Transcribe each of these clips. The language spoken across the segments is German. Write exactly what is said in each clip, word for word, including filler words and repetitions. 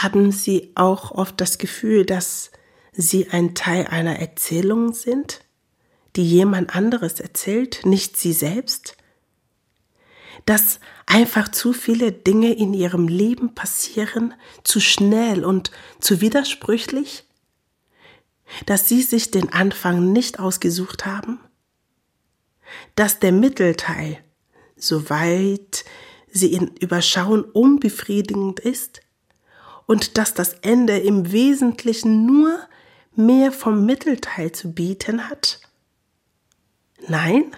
Haben Sie auch oft das Gefühl, dass Sie ein Teil einer Erzählung sind, die jemand anderes erzählt, nicht Sie selbst? Dass einfach zu viele Dinge in Ihrem Leben passieren, zu schnell und zu widersprüchlich? Dass Sie sich den Anfang nicht ausgesucht haben? Dass der Mittelteil, soweit Sie ihn überschauen, unbefriedigend ist? Und dass das Ende im Wesentlichen nur mehr vom Mittelteil zu bieten hat? Nein?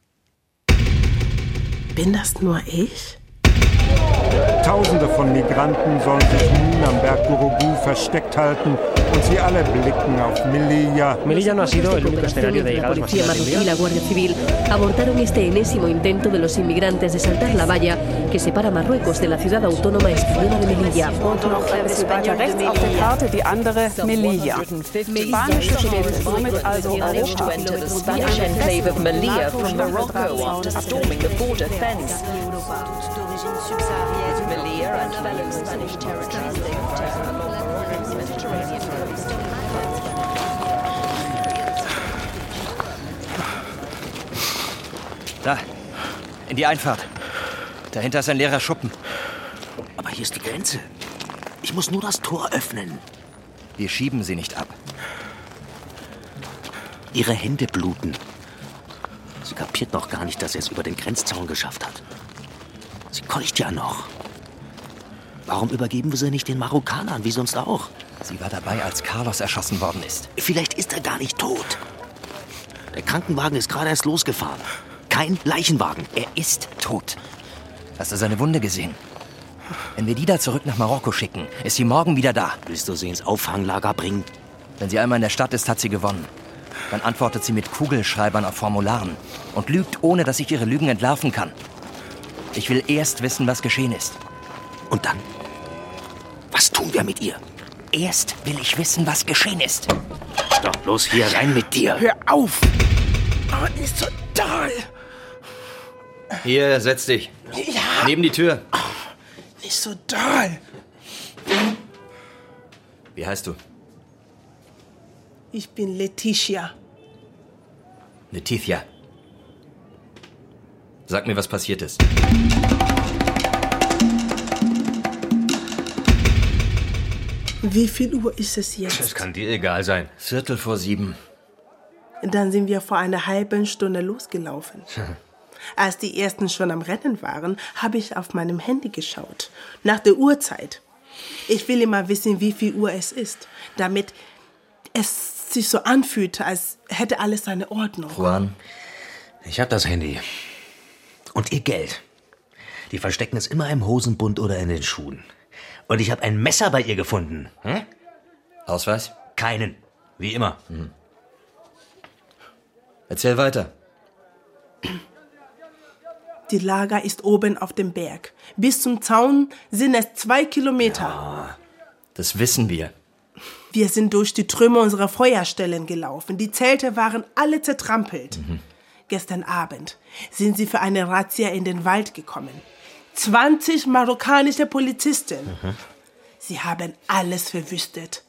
Bin das nur ich? Tausende von Migranten sollen sich nun am Berg Gurugú versteckt halten und sie alle blicken auf Melilla. Melilla no ha sido el único escenario de llegadas La policía masivas marroquí y la Guardia Civil abortaron este enésimo intento de los inmigrantes de saltar la valla que separa Marruecos de la ciudad autónoma española de Melilla. Und noch ein bisschen weiter rechts auf der Karte die andere Melilla. Spanische Schiffe, somit also Europa. The Spanish enclave of Melilla from Morocco after storming the border fence. Melilla and fellow Spanish territories, they have taken along Morocco's Mediterranean coast. Da, in die Einfahrt. Dahinter ist ein leerer Schuppen. Aber hier ist die Grenze. Ich muss nur das Tor öffnen. Wir schieben sie nicht ab. Ihre Hände bluten. Sie kapiert noch gar nicht, dass er es über den Grenzzaun geschafft hat. Sie keucht ja noch. Warum übergeben wir sie nicht den Marokkanern, wie sonst auch? Sie war dabei, als Carlos erschossen worden ist. Vielleicht ist er gar nicht tot. Der Krankenwagen ist gerade erst losgefahren. Kein Leichenwagen. Er ist tot. Hast du seine Wunde gesehen? Wenn wir die da zurück nach Marokko schicken, ist sie morgen wieder da. Willst du sie ins Auffanglager bringen? Wenn sie einmal in der Stadt ist, hat sie gewonnen. Dann antwortet sie mit Kugelschreibern auf Formularen und lügt, ohne dass ich ihre Lügen entlarven kann. Ich will erst wissen, was geschehen ist. Und dann? Was tun wir mit ihr? Erst will ich wissen, was geschehen ist. So, los hier, rein mit dir. Hör auf! Oh, nicht so doll! Hier, setz dich. Ja! Neben die Tür. Oh, nicht so doll! Wie heißt du? Ich bin Leticia. Leticia. Sag mir, was passiert ist. Wie viel Uhr ist es jetzt? Das kann dir egal sein. Viertel vor sieben. Dann sind wir vor einer halben Stunde losgelaufen. Als die ersten schon am Rennen waren, habe ich auf meinem Handy geschaut. Nach der Uhrzeit. Ich will immer wissen, wie viel Uhr es ist, damit es sich so anfühlt, als hätte alles seine Ordnung. Juan, ich habe das Handy. Und ihr Geld. Die verstecken es immer im Hosenbund oder in den Schuhen. Und ich habe ein Messer bei ihr gefunden. Hm? Ausweis? Keinen. Wie immer. Hm. Erzähl weiter. Die Lager ist oben auf dem Berg. Bis zum Zaun sind es zwei Kilometer. Ja, das wissen wir. Wir sind durch die Trümmer unserer Feuerstellen gelaufen. Die Zelte waren alle zertrampelt. Mhm. Gestern Abend sind sie für eine Razzia in den Wald gekommen. zwanzig marokkanische Polizisten. Mhm. Sie haben alles verwüstet.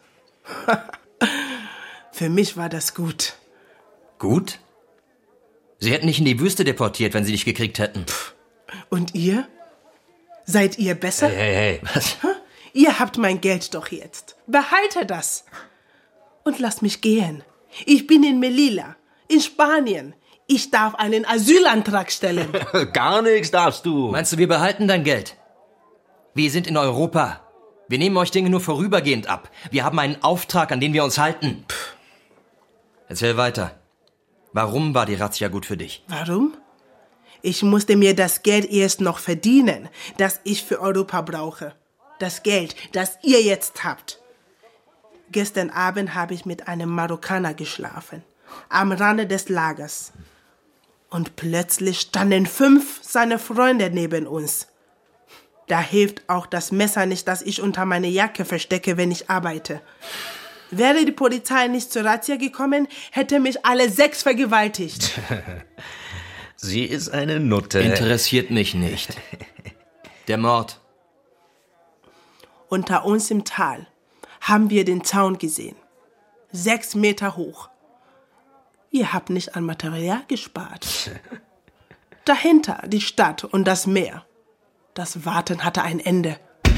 Für mich war das gut. Gut? Sie hätten nicht in die Wüste deportiert, wenn sie dich gekriegt hätten. Und ihr? Seid ihr besser? Hey, hey, hey. Was? Ihr habt mein Geld doch jetzt. Behalte das. Und lasst mich gehen. Ich bin in Melilla, in Spanien. Ich darf einen Asylantrag stellen. Gar nichts darfst du. Meinst du, wir behalten dein Geld? Wir sind in Europa. Wir nehmen euch Dinge nur vorübergehend ab. Wir haben einen Auftrag, an den wir uns halten. Pff. Erzähl weiter. Warum war die Razzia gut für dich? Warum? Ich musste mir das Geld erst noch verdienen, das ich für Europa brauche. Das Geld, das ihr jetzt habt. Gestern Abend habe ich mit einem Marokkaner geschlafen, am Rande des Lagers. Und plötzlich standen fünf seiner Freunde neben uns. Da hilft auch das Messer nicht, das ich unter meine Jacke verstecke, wenn ich arbeite. Wäre die Polizei nicht zur Razzia gekommen, hätte mich alle sechs vergewaltigt. Sie ist eine Nutte. Interessiert mich nicht. Der Mord. Unter uns im Tal haben wir den Zaun gesehen. Sechs Meter hoch. Ihr habt nicht an Material gespart. Dahinter die Stadt und das Meer. Das Warten hatte ein Ende.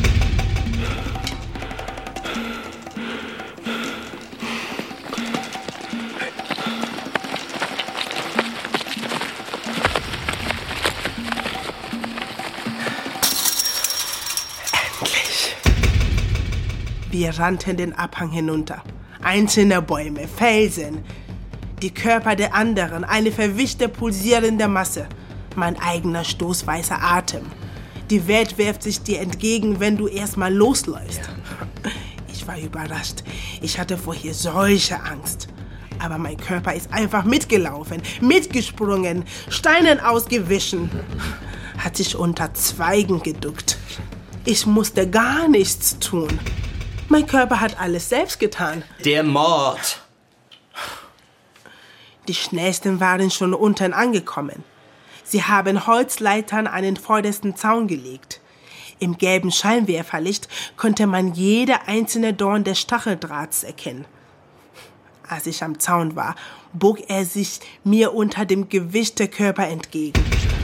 Endlich. Wir rannten den Abhang hinunter. Einzelne Bäume, Felsen, die Körper der anderen, eine verwischte, pulsierende Masse. Mein eigener stoßweißer Atem. Die Welt wirft sich dir entgegen, wenn du erstmal losläufst. Ich war überrascht. Ich hatte vorher solche Angst. Aber mein Körper ist einfach mitgelaufen, mitgesprungen, Steinen ausgewichen, hat sich unter Zweigen geduckt. Ich musste gar nichts tun. Mein Körper hat alles selbst getan. Der Mord. Die Schnellsten waren schon unten angekommen. Sie haben Holzleitern an den vordersten Zaun gelegt. Im gelben Scheinwerferlicht konnte man jede einzelne Dorn des Stacheldrahts erkennen. Als ich am Zaun war, bog er sich mir unter dem Gewicht der Körper entgegen.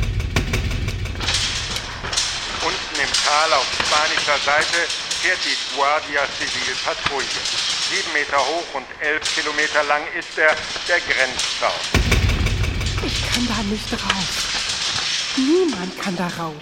Unten im Tal auf spanischer Seite fährt die Guardia Civil Patrouille. Sieben Meter hoch und elf Kilometer lang ist er, der Grenzzaun. Ich kann da nicht rauf. Niemand kann da rauf.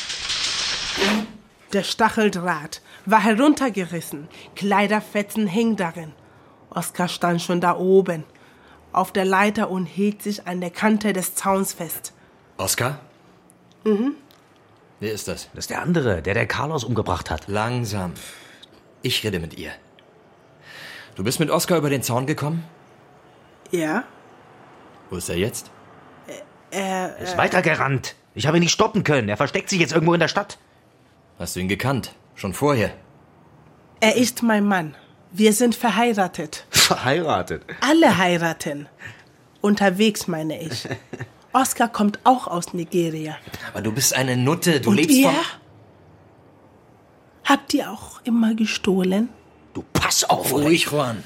Der Stacheldraht war heruntergerissen. Kleiderfetzen hingen darin. Oskar stand schon da oben, auf der Leiter und hielt sich an der Kante des Zauns fest. Oskar? Mhm. Wer ist das? Das ist der andere, der der Carlos umgebracht hat. Langsam. Ich rede mit ihr. Du bist mit Oskar über den Zaun gekommen? Ja. Wo ist er jetzt? Er Er ist weitergerannt. Ich habe ihn nicht stoppen können. Er versteckt sich jetzt irgendwo in der Stadt. Hast du ihn gekannt? Schon vorher? Er ist mein Mann. Wir sind verheiratet. Verheiratet? Alle heiraten. Unterwegs, meine ich. Oskar kommt auch aus Nigeria. Aber du bist eine Nutte. Du Und lebst ihr? von... Habt ihr auch immer gestohlen? Du pass auf, Ruhig, Juan.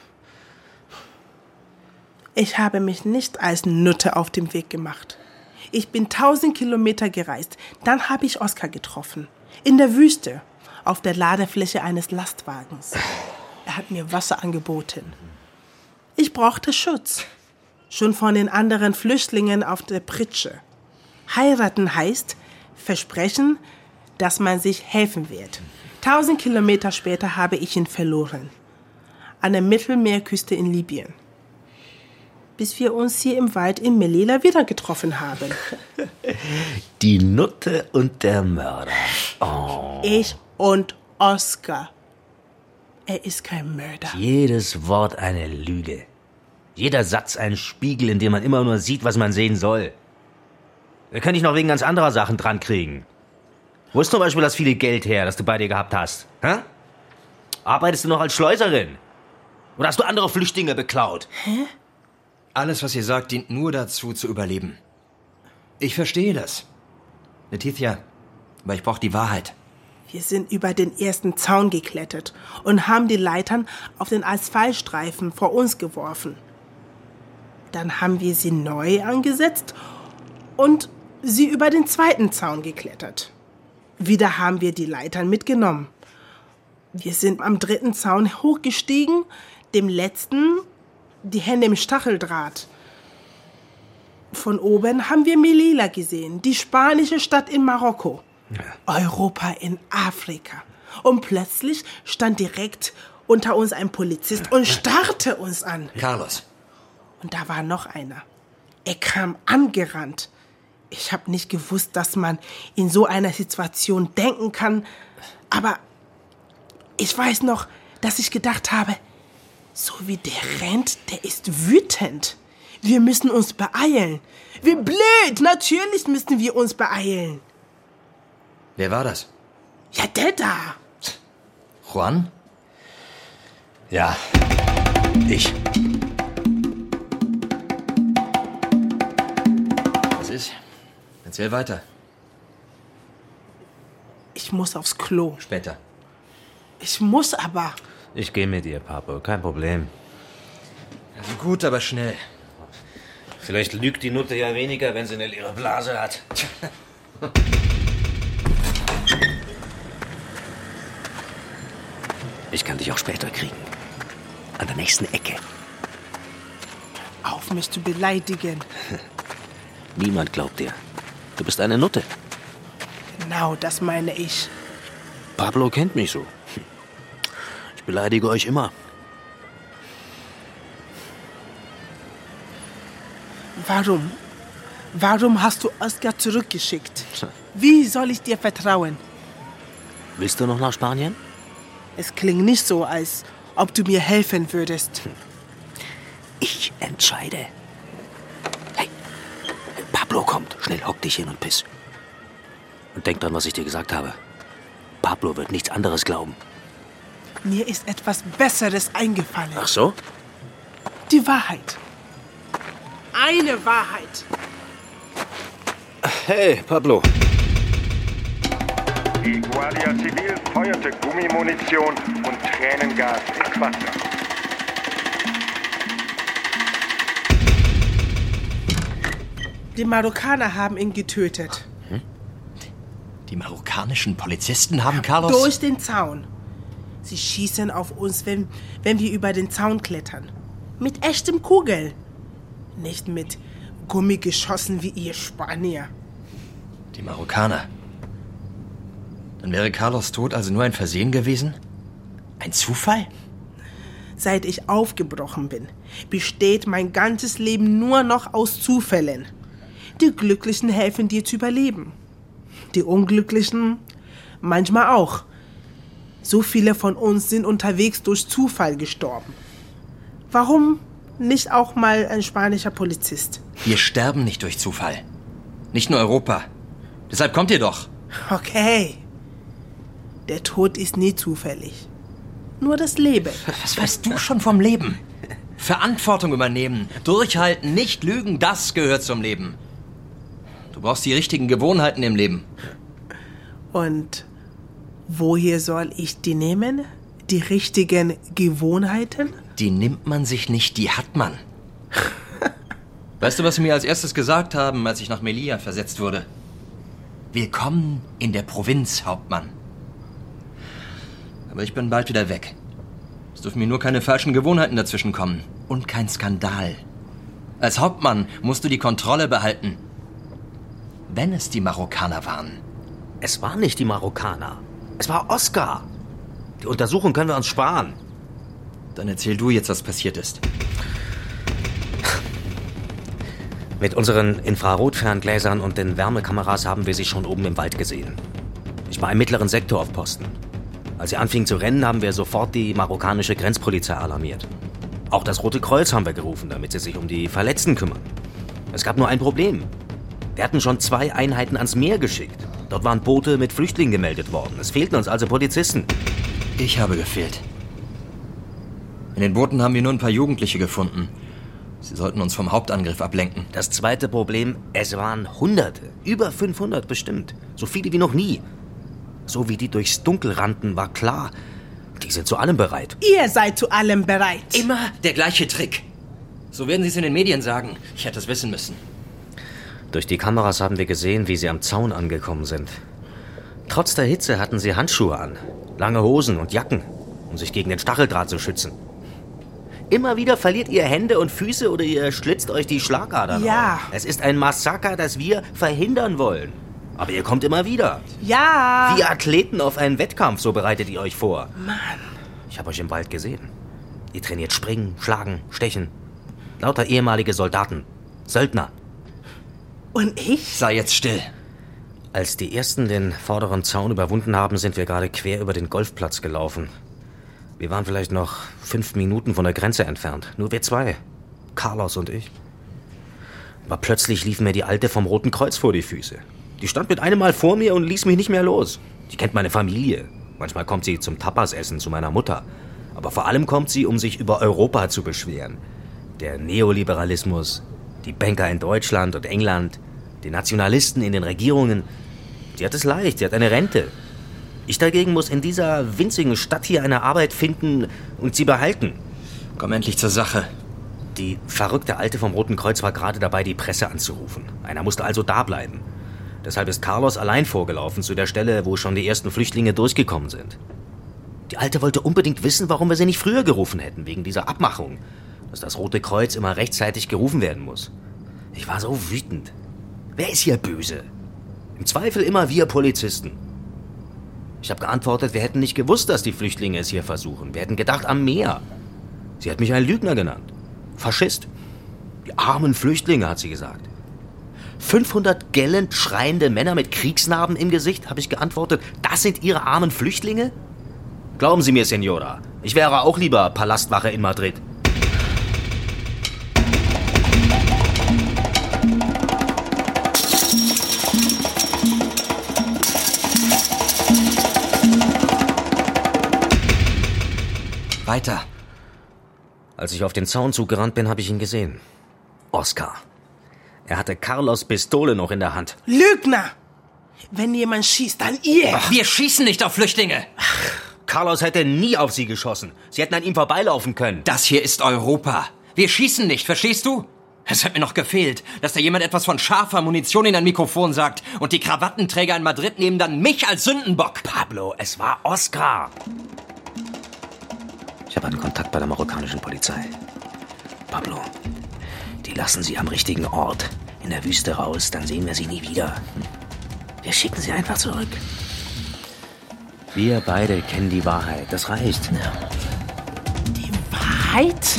Ich habe mich nicht als Nutte auf den Weg gemacht. Ich bin tausend Kilometer gereist. Dann habe ich Oskar getroffen. In der Wüste. Auf der Ladefläche eines Lastwagens. Er hat mir Wasser angeboten. Ich brauchte Schutz. Schon von den anderen Flüchtlingen auf der Pritsche. Heiraten heißt versprechen, dass man sich helfen wird. Tausend Kilometer später habe ich ihn verloren. An der Mittelmeerküste in Libyen. Bis wir uns hier im Wald in Melilla wieder getroffen haben. Die Nutte und der Mörder. Oh. Ich und Oskar. Er ist kein Mörder. Jedes Wort eine Lüge. Jeder Satz ein Spiegel, in dem man immer nur sieht, was man sehen soll. Wir können dich noch wegen ganz anderer Sachen dran kriegen. Wo ist zum Beispiel das viele Geld her, das du bei dir gehabt hast? Hä? Arbeitest du noch als Schleuserin? Oder hast du andere Flüchtlinge beklaut? Hä? Alles, was ihr sagt, dient nur dazu, zu überleben. Ich verstehe das. Letitia, aber ich brauche die Wahrheit. Wir sind über den ersten Zaun geklettert und haben die Leitern auf den Asphaltstreifen vor uns geworfen. Dann haben wir sie neu angesetzt und sie über den zweiten Zaun geklettert. Wieder haben wir die Leitern mitgenommen. Wir sind am dritten Zaun hochgestiegen, dem letzten die Hände im Stacheldraht. Von oben haben wir Melilla gesehen, die spanische Stadt in Marokko. Ja. Europa in Afrika. Und plötzlich stand direkt unter uns ein Polizist und starrte uns an. Carlos. Und da war noch einer. Er kam angerannt. Ich habe nicht gewusst, dass man in so einer Situation denken kann. Aber ich weiß noch, dass ich gedacht habe, so wie der rennt, der ist wütend. Wir müssen uns beeilen. Wie blöd! Natürlich müssen wir uns beeilen. Wer war das? Ja, der da. Juan? Ja, ich. Was ist? Erzähl weiter. Ich muss aufs Klo. Später. Ich muss aber. Ich gehe mit dir, Pablo, kein Problem. Also gut, aber schnell. Vielleicht lügt die Nutte ja weniger, wenn sie eine leere Blase hat. Ich kann dich auch später kriegen. An der nächsten Ecke. Auf mich zu beleidigen. Niemand glaubt dir. Du bist eine Nutte. Genau, das meine ich. Pablo kennt mich so. Ich beleidige euch immer. Warum? Warum hast du Oscar zurückgeschickt? Wie soll ich dir vertrauen? Willst du noch nach Spanien? Es klingt nicht so, als ob du mir helfen würdest. Ich entscheide. Hey, Pablo kommt. Schnell hock dich hin und piss. Und denk dran, was ich dir gesagt habe. Pablo wird nichts anderes glauben. Mir ist etwas Besseres eingefallen. Ach so? Die Wahrheit. Eine Wahrheit. Hey, Pablo. Die Guardia Civil feuerte Gummimunition und Tränengas ins Wasser. Die Marokkaner haben ihn getötet. Hm? Die marokkanischen Polizisten haben Carlos... Durch den Zaun. Sie schießen auf uns, wenn, wenn wir über den Zaun klettern. Mit echtem Kugel. Nicht mit Gummigeschossen wie ihr Spanier. Die Marokkaner. Dann wäre Carlos Tod also nur ein Versehen gewesen? Ein Zufall? Seit ich aufgebrochen bin, besteht mein ganzes Leben nur noch aus Zufällen. Die Glücklichen helfen dir zu überleben. Die Unglücklichen manchmal auch. So viele von uns sind unterwegs durch Zufall gestorben. Warum nicht auch mal ein spanischer Polizist? Wir sterben nicht durch Zufall. Nicht nur Europa. Deshalb kommt ihr doch. Okay. Der Tod ist nie zufällig. Nur das Leben. Was weißt du schon vom Leben? Verantwortung übernehmen, durchhalten, nicht lügen, das gehört zum Leben. Du brauchst die richtigen Gewohnheiten im Leben. Und woher soll ich die nehmen? Die richtigen Gewohnheiten? Die nimmt man sich nicht, die hat man. Weißt du, was sie mir als erstes gesagt haben, als ich nach Melilla versetzt wurde? Willkommen in der Provinz, Hauptmann. Aber ich bin bald wieder weg. Es dürfen mir nur keine falschen Gewohnheiten dazwischen kommen. Und kein Skandal. Als Hauptmann musst du die Kontrolle behalten. Wenn es die Marokkaner waren. Es waren nicht die Marokkaner. Es war Oscar. Die Untersuchung können wir uns sparen. Dann erzähl du jetzt, was passiert ist. Mit unseren Infrarotferngläsern und den Wärmekameras haben wir sie schon oben im Wald gesehen. Ich war im mittleren Sektor auf Posten. Als sie anfingen zu rennen, haben wir sofort die marokkanische Grenzpolizei alarmiert. Auch das Rote Kreuz haben wir gerufen, damit sie sich um die Verletzten kümmern. Es gab nur ein Problem. Wir hatten schon zwei Einheiten ans Meer geschickt. Dort waren Boote mit Flüchtlingen gemeldet worden. Es fehlten uns also Polizisten. Ich habe gefehlt. In den Booten haben wir nur ein paar Jugendliche gefunden. Sie sollten uns vom Hauptangriff ablenken. Das zweite Problem, es waren Hunderte. Über fünfhundert bestimmt. So viele wie noch nie. So wie die durchs Dunkel rannten, war klar, die sind zu allem bereit. Ihr seid zu allem bereit. Immer der gleiche Trick. So werden sie es in den Medien sagen. Ich hätte es wissen müssen. Durch die Kameras haben wir gesehen, wie sie am Zaun angekommen sind. Trotz der Hitze hatten sie Handschuhe an, lange Hosen und Jacken, um sich gegen den Stacheldraht zu schützen. Immer wieder verliert ihr Hände und Füße oder ihr schlitzt euch die Schlagadern Ja. auf. Es ist ein Massaker, das wir verhindern wollen. Aber ihr kommt immer wieder. Ja. Wie Athleten auf einen Wettkampf, so bereitet ihr euch vor. Mann. Ich habe euch im Wald gesehen. Ihr trainiert Springen, Schlagen, Stechen. Lauter ehemalige Soldaten. Söldner. Und ich? Sei jetzt still. Als die Ersten den vorderen Zaun überwunden haben, sind wir gerade quer über den Golfplatz gelaufen. Wir waren vielleicht noch fünf Minuten von der Grenze entfernt. Nur wir zwei. Carlos und ich. Aber plötzlich lief mir die Alte vom Roten Kreuz vor die Füße. Die stand mit einem Mal vor mir und ließ mich nicht mehr los. Die kennt meine Familie. Manchmal kommt sie zum Tapasessen zu meiner Mutter. Aber vor allem kommt sie, um sich über Europa zu beschweren. Der Neoliberalismus, die Banker in Deutschland und England, die Nationalisten in den Regierungen. Sie hat es leicht, sie hat eine Rente. Ich dagegen muss in dieser winzigen Stadt hier eine Arbeit finden und sie behalten. Komm endlich zur Sache. Die verrückte Alte vom Roten Kreuz war gerade dabei, die Presse anzurufen. Einer musste also da bleiben. Deshalb ist Carlos allein vorgelaufen zu der Stelle, wo schon die ersten Flüchtlinge durchgekommen sind. Die Alte wollte unbedingt wissen, warum wir sie nicht früher gerufen hätten, wegen dieser Abmachung, dass das Rote Kreuz immer rechtzeitig gerufen werden muss. Ich war so wütend. Wer ist hier böse? Im Zweifel immer wir Polizisten. Ich habe geantwortet, wir hätten nicht gewusst, dass die Flüchtlinge es hier versuchen. Wir hätten gedacht, am Meer. Sie hat mich einen Lügner genannt. Faschist. Die armen Flüchtlinge, hat sie gesagt. fünfhundert gellend schreiende Männer mit Kriegsnarben im Gesicht, habe ich geantwortet. Das sind Ihre armen Flüchtlinge? Glauben Sie mir, Senora, ich wäre auch lieber Palastwache in Madrid. Weiter. Als ich auf den Zaun zugerannt bin, habe ich ihn gesehen. Oscar. Er hatte Carlos' Pistole noch in der Hand. Lügner! Wenn jemand schießt, dann ihr! Ach, wir schießen nicht auf Flüchtlinge! Ach, Carlos hätte nie auf sie geschossen. Sie hätten an ihm vorbeilaufen können. Das hier ist Europa. Wir schießen nicht, verstehst du? Es hat mir noch gefehlt, dass da jemand etwas von scharfer Munition in ein Mikrofon sagt und die Krawattenträger in Madrid nehmen dann mich als Sündenbock. Pablo, es war Oscar. Ich habe einen Kontakt bei der marokkanischen Polizei. Pablo, die lassen sie am richtigen Ort, in der Wüste raus, dann sehen wir sie nie wieder. Wir schicken sie einfach zurück. Wir beide kennen die Wahrheit, das reicht. Die Wahrheit?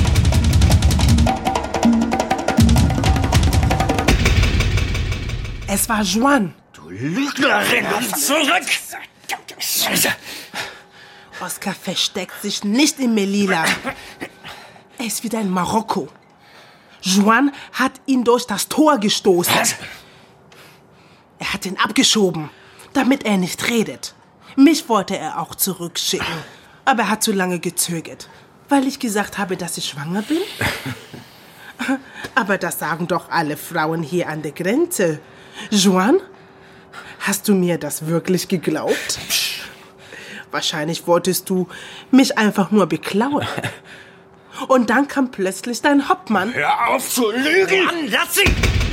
Es war Juan. Du Lügnerin! Zurück! Scheiße! Oscar versteckt sich nicht in Melilla. Er ist wieder in Marokko. Juan hat ihn durch das Tor gestoßen. Was? Er hat ihn abgeschoben, damit er nicht redet. Mich wollte er auch zurückschicken, aber er hat zu lange gezögert, weil ich gesagt habe, dass ich schwanger bin. Aber das sagen doch alle Frauen hier an der Grenze. Juan, hast du mir das wirklich geglaubt? Wahrscheinlich wolltest du mich einfach nur beklauen. Und dann kam plötzlich dein Hauptmann. Hör auf zu lügen! Mann, lass sie!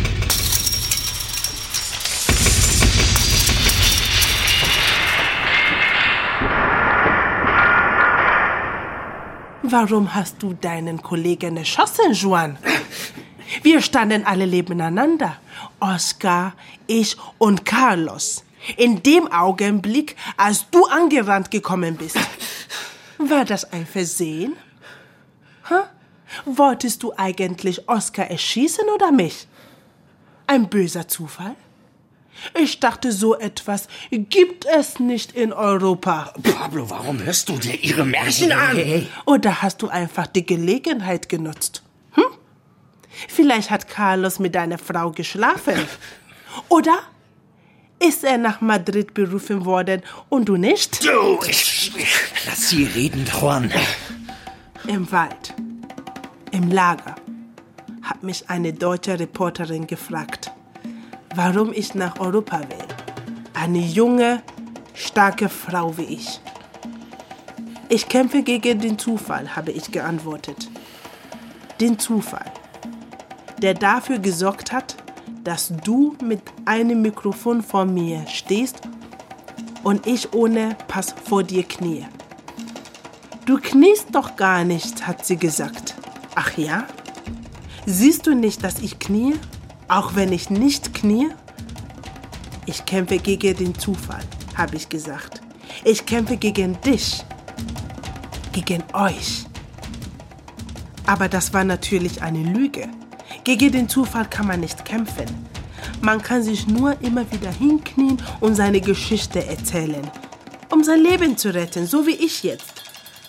Warum hast du deinen Kollegen erschossen, Juan? Wir standen alle nebeneinander. Oscar, ich und Carlos. In dem Augenblick, als du angerannt gekommen bist. War das ein Versehen? Huh? Wolltest du eigentlich Oscar erschießen oder mich? Ein böser Zufall? Ich dachte, so etwas gibt es nicht in Europa. Pablo, warum hörst du dir ihre Märchen an? Oder hast du einfach die Gelegenheit genutzt? Hm? Vielleicht hat Carlos mit deiner Frau geschlafen. Oder ist er nach Madrid berufen worden und du nicht? Du, ich, lass sie reden, Juan. Im Wald, im Lager, hat mich eine deutsche Reporterin gefragt, warum ich nach Europa will. Eine junge, starke Frau wie ich. Ich kämpfe gegen den Zufall, habe ich geantwortet. Den Zufall, der dafür gesorgt hat, dass du mit einem Mikrofon vor mir stehst und ich ohne Pass vor dir knie. Du kniest doch gar nicht, hat sie gesagt. Ach ja? Siehst du nicht, dass ich knie, auch wenn ich nicht knie? Ich kämpfe gegen den Zufall, habe ich gesagt. Ich kämpfe gegen dich, gegen euch. Aber das war natürlich eine Lüge. Gegen den Zufall kann man nicht kämpfen. Man kann sich nur immer wieder hinknien und seine Geschichte erzählen, um sein Leben zu retten, so wie ich jetzt.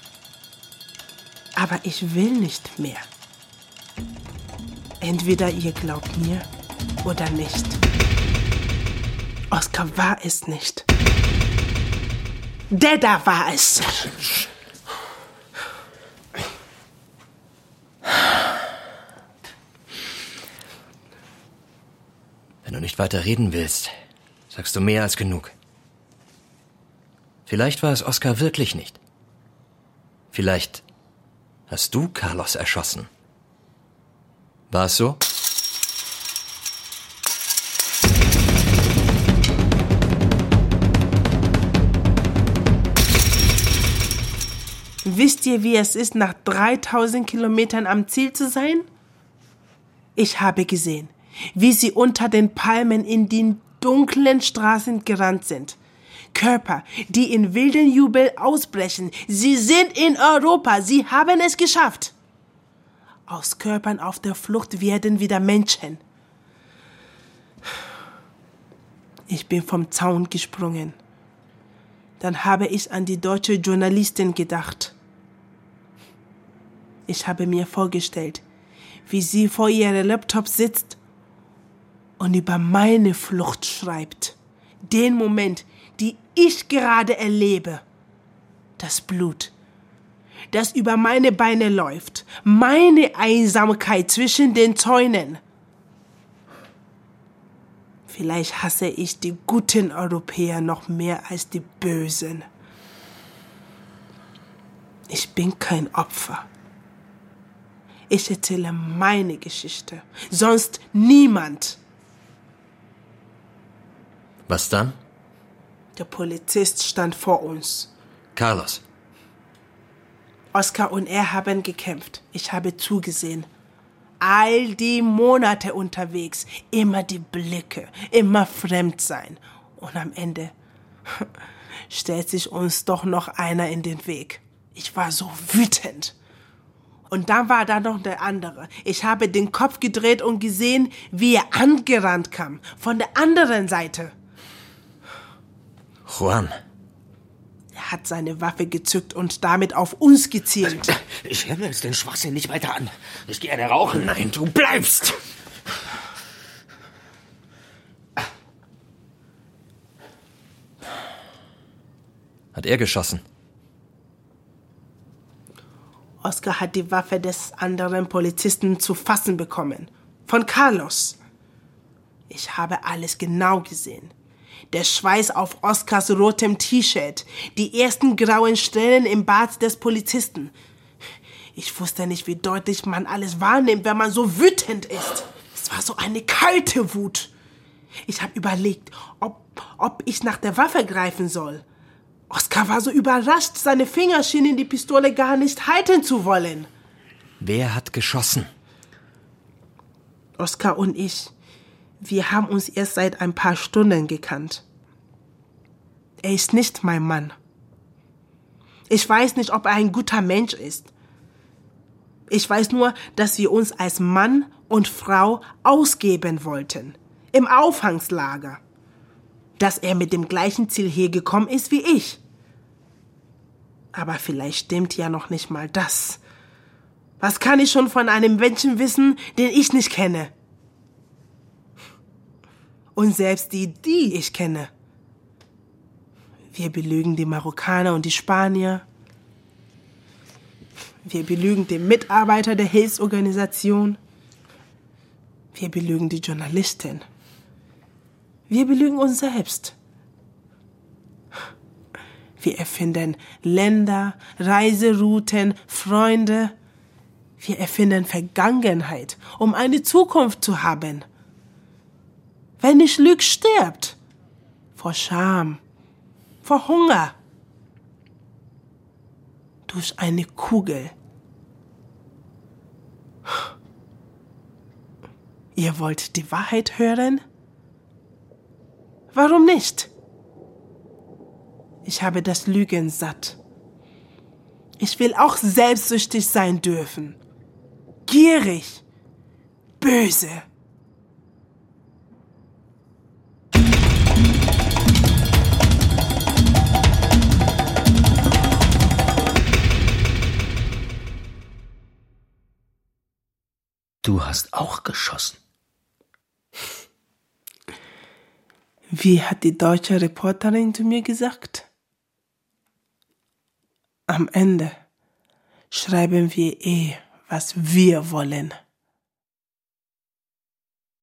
Aber ich will nicht mehr. Entweder ihr glaubt mir oder nicht. Oscar war es nicht. Der da war es. Wenn du nicht weiter reden willst, sagst du mehr als genug. Vielleicht war es Oscar wirklich nicht. Vielleicht hast du Carlos erschossen. War es so? Wisst ihr, wie es ist, nach dreitausend Kilometern am Ziel zu sein? Ich habe gesehen, wie sie unter den Palmen in den dunklen Straßen gerannt sind. Körper, die in wilden Jubel ausbrechen. Sie sind in Europa. Sie haben es geschafft. Aus Körpern auf der Flucht werden wieder Menschen. Ich bin vom Zaun gesprungen. Dann habe ich an die deutsche Journalistin gedacht. Ich habe mir vorgestellt, wie sie vor ihrem Laptop sitzt und über meine Flucht schreibt. Den Moment, die ich gerade erlebe. Das Blut, das über meine Beine läuft. Meine Einsamkeit zwischen den Zäunen. Vielleicht hasse ich die guten Europäer noch mehr als die bösen. Ich bin kein Opfer. Ich erzähle meine Geschichte, sonst niemand. Was dann? Der Polizist stand vor uns. Carlos. Oscar und er haben gekämpft. Ich habe zugesehen. All die Monate unterwegs, immer die Blicke, immer fremd sein. Und am Ende stellt sich uns doch noch einer in den Weg. Ich war so wütend. Und dann war da noch der andere. Ich habe den Kopf gedreht und gesehen, wie er angerannt kam, von der anderen Seite. Juan. Er hat seine Waffe gezückt und damit auf uns gezielt. Ich höre mir jetzt den Schwachsinn nicht weiter an. Ich gehe eine rauchen. Nein, du bleibst! Hat er geschossen? Oscar hat die Waffe des anderen Polizisten zu fassen bekommen. Von Carlos. Ich habe alles genau gesehen. Der Schweiß auf Oscars rotem T-Shirt, die ersten grauen Stellen im Bart des Polizisten. Ich wusste nicht, wie deutlich man alles wahrnimmt, wenn man so wütend ist. Es war so eine kalte Wut. Ich habe überlegt, ob, ob ich nach der Waffe greifen soll. Oscar war so überrascht, seine Finger schienen die Pistole gar nicht halten zu wollen. Wer hat geschossen? Oscar und ich. Wir haben uns erst seit ein paar Stunden gekannt. Er ist nicht mein Mann. Ich weiß nicht, ob er ein guter Mensch ist. Ich weiß nur, dass wir uns als Mann und Frau ausgeben wollten. Im Auffangslager. Dass er mit dem gleichen Ziel hier gekommen ist wie ich. Aber vielleicht stimmt ja noch nicht mal das. Was kann ich schon von einem Menschen wissen, den ich nicht kenne? Und selbst die, die ich kenne. Wir belügen die Marokkaner und die Spanier. Wir belügen den Mitarbeiter der Hilfsorganisation. Wir belügen die Journalistin. Wir belügen uns selbst. Wir erfinden Länder, Reiserouten, Freunde. Wir erfinden Vergangenheit, um eine Zukunft zu haben. Wer nicht lügt, stirbt. Vor Scham, vor Hunger. Durch eine Kugel. Ihr wollt die Wahrheit hören? Warum nicht? Ich habe das Lügen satt. Ich will auch selbstsüchtig sein dürfen. Gierig. Böse. Du hast auch geschossen. Wie hat die deutsche Reporterin zu mir gesagt? Am Ende schreiben wir eh, was wir wollen.